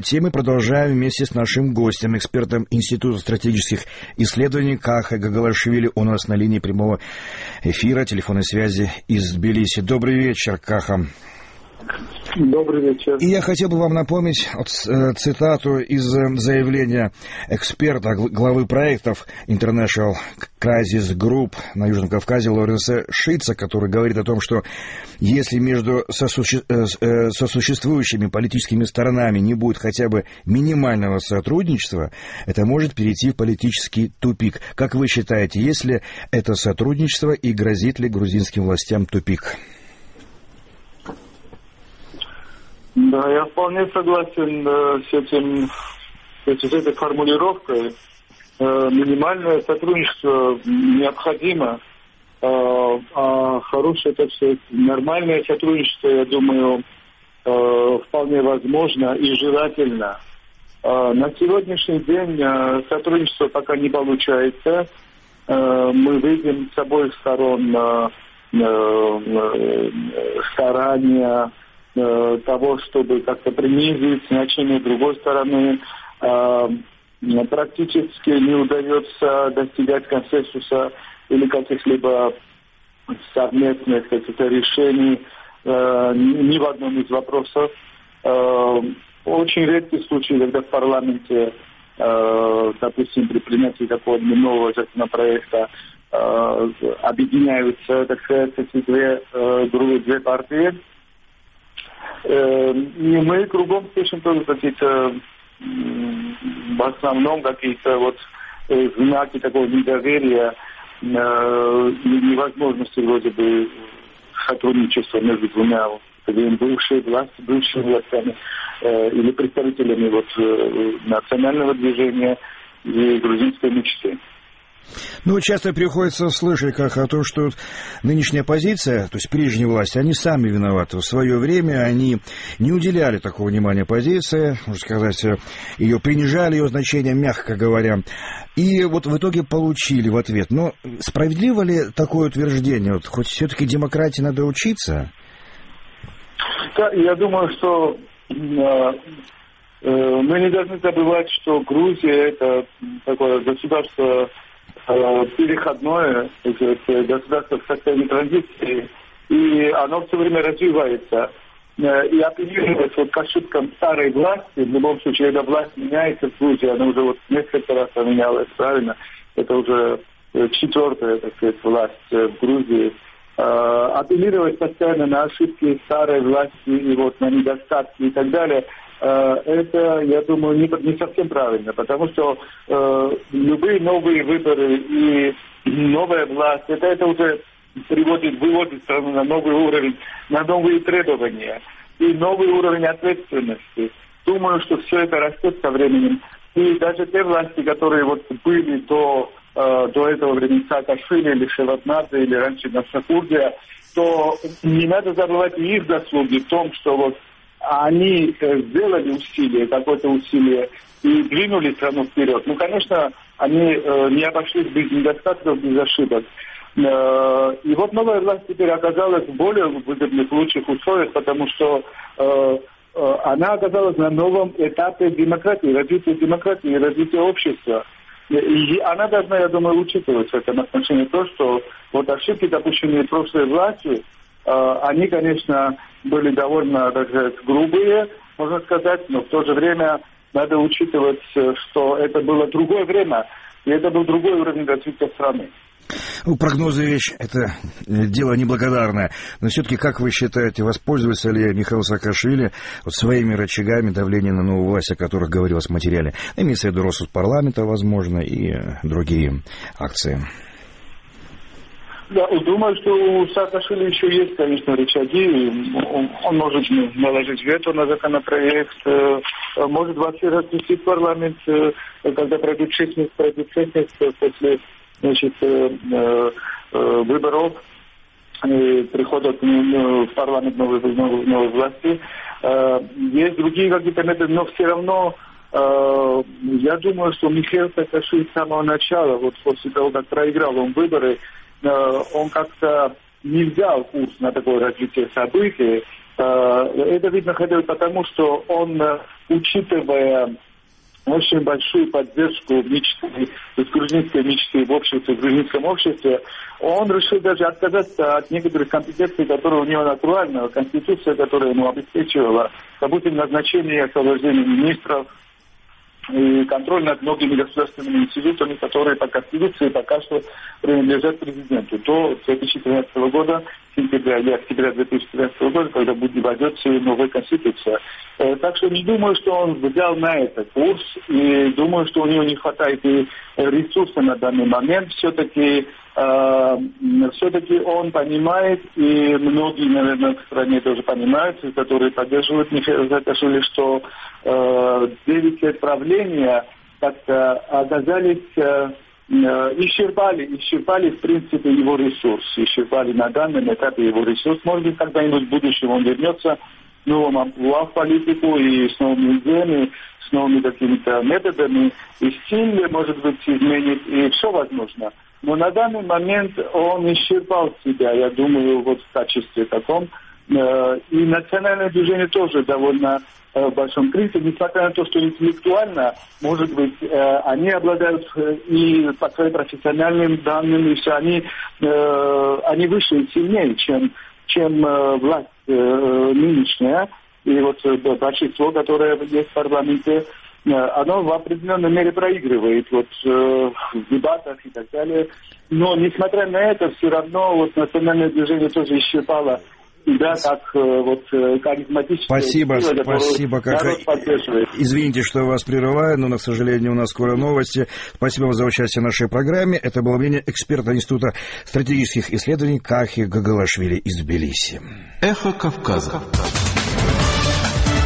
темы продолжаем вместе с нашим гостем, экспертом Института стратегических исследований Каха Гагалашвили. У нас на линии прямого эфира, телефонной связи из Тбилиси. Добрый вечер, Каха. Добрый вечер. И я хотел бы вам напомнить цитату из заявления эксперта, главы проектов International Crisis Group на Южном Кавказе Лоренса Шица, который говорит о том, что если между сосуществующими политическими сторонами не будет хотя бы минимального сотрудничества, это может перейти в политический тупик. Как вы считаете, есть ли это сотрудничество и грозит ли грузинским властям тупик? Да, я вполне согласен с этой формулировкой. Минимальное сотрудничество необходимо, а хорошее это все нормальное сотрудничество, я думаю, вполне возможно и желательно. На сегодняшний день сотрудничество пока не получается. Мы видим с обоих сторон старания того, чтобы как-то принизить значение другой стороны, практически не удается достигать консенсуса или каких-либо совместных каких-то решений ни в одном из вопросов. Очень редкий случай, когда в парламенте, допустим, при принятии какого-то нового законопроекта объединяются, так сказать, эти две партии. И мы кругом слышим тоже какие-то, в основном какие-то вот знаки такого недоверия, невозможности вроде бы сотрудничества между двумя бывшими властями или представителями вот национального движения и грузинской мечты. Ну, часто приходится слышать как о том, что нынешняя оппозиция, то есть прежние власти, они сами виноваты. В свое время они не уделяли такого внимания оппозиции, можно сказать, ее принижали, ее значение, мягко говоря. И вот в итоге получили в ответ. Но справедливо ли такое утверждение? Вот, хоть все-таки демократии надо учиться? Да, я думаю, что мы не должны забывать, что Грузия это такое государство переходное, государство в состоянии транзиции, и оно все время развивается. И апеллировать вот к ошибкам старой власти, в любом случае, когда власть меняется в Грузии, она уже вот несколько раз поменялась, правильно? Это уже четвертая, так сказать, власть в Грузии. Апеллировать постоянно на ошибки старой власти и вот на недостатки и так далее, это, я думаю, не совсем правильно, потому что любые новые выборы и новая власть, это уже выводит страну на новый уровень, на новые требования и новый уровень ответственности. Думаю, что все это растет со временем. И даже те власти, которые вот были до этого времени Саакашвили или Шеварднадзе или раньше Насакурдия, то не надо забывать и их заслуги в том, что вот они сделали усилия, какое-то усилие, и двинули страну вперед. Ну, конечно, они не обошлись без недостатков, без ошибок. И вот новая власть теперь оказалась в более выгодных, лучших условиях, потому что она оказалась на новом этапе демократии, развития демократии и развития общества. И она должна, я думаю, учитывать в этом отношении то, что вот ошибки, допущенные прошлой властью, они, конечно, были довольно, так сказать, грубые, можно сказать, но в то же время надо учитывать, что это было другое время, и это был другой уровень развития страны. Ну, прогнозы вещь, это дело неблагодарное. Но все-таки, как вы считаете, воспользовался ли Михаил Саакашвили вот своими рычагами давления на новую власть, о которых говорилось в материале? Имеется в виду рост парламента, возможно, и другие акции. Да, думаю, что у Саакашвили еще есть, конечно, рычаги. Он может наложить вето на законопроект, может вообще распустить парламент, когда пройдут 6 месяцев после, значит, выборов и прихода в парламент новой власти. Есть другие какие-то методы, но все равно я думаю, что Михаил Саакашвили с самого начала, вот после того, как проиграл он выборы, он как-то не взял курс на такое развитие событий. Это видно хотя бы потому, что он учитывая очень большую поддержку мечты, грузинской мечты в обществе, в грузинском обществе, он решил даже отказаться от некоторых компетенций, которые у него натурально, конституция, которая ему обеспечивала, допустим, назначение и освобождение министров, и контроль над многими государственными институтами, которые по Конституции пока что принадлежат президенту. До 2013 года, сентября или октября 2013 года, когда будет вводиться новая Конституция. Так что не думаю, что он взял на это курс, и думаю, что у него не хватает и ресурса на данный момент. Все-таки он понимает, и многие, наверное, в стране тоже понимают, которые поддерживают Михаила Саакашвили, что 9 лет правления как-то оказались, исчерпали, в принципе, его ресурс, исчерпали на данном этапе его ресурс. Может быть, когда-нибудь в будущем он вернется с новым амплуа в политику и с новыми идеями, с новыми какими-то методами, и стиль, может быть, изменит, и все возможно. Но на данный момент он исчерпал себя, я думаю, вот в качестве таком. И национальное движение тоже довольно в большом кризисе, несмотря на то, что интеллектуально, может быть, они обладают и по своим профессиональным данным, и все, они выше и сильнее, чем власть нынешняя. И вот большинство, которое есть в парламенте, оно в определенной мере проигрывает в дебатах и так далее. Но, несмотря на это, все равно вот национальное движение тоже исчерпало себя как харизматическое. Спасибо. Извините, что вас прерываю, но, к сожалению, у нас скоро новости. Спасибо вам за участие в нашей программе. Это было мнение эксперта Института стратегических исследований Кахи Гагалашвили из Тбилиси. Эхо Кавказа.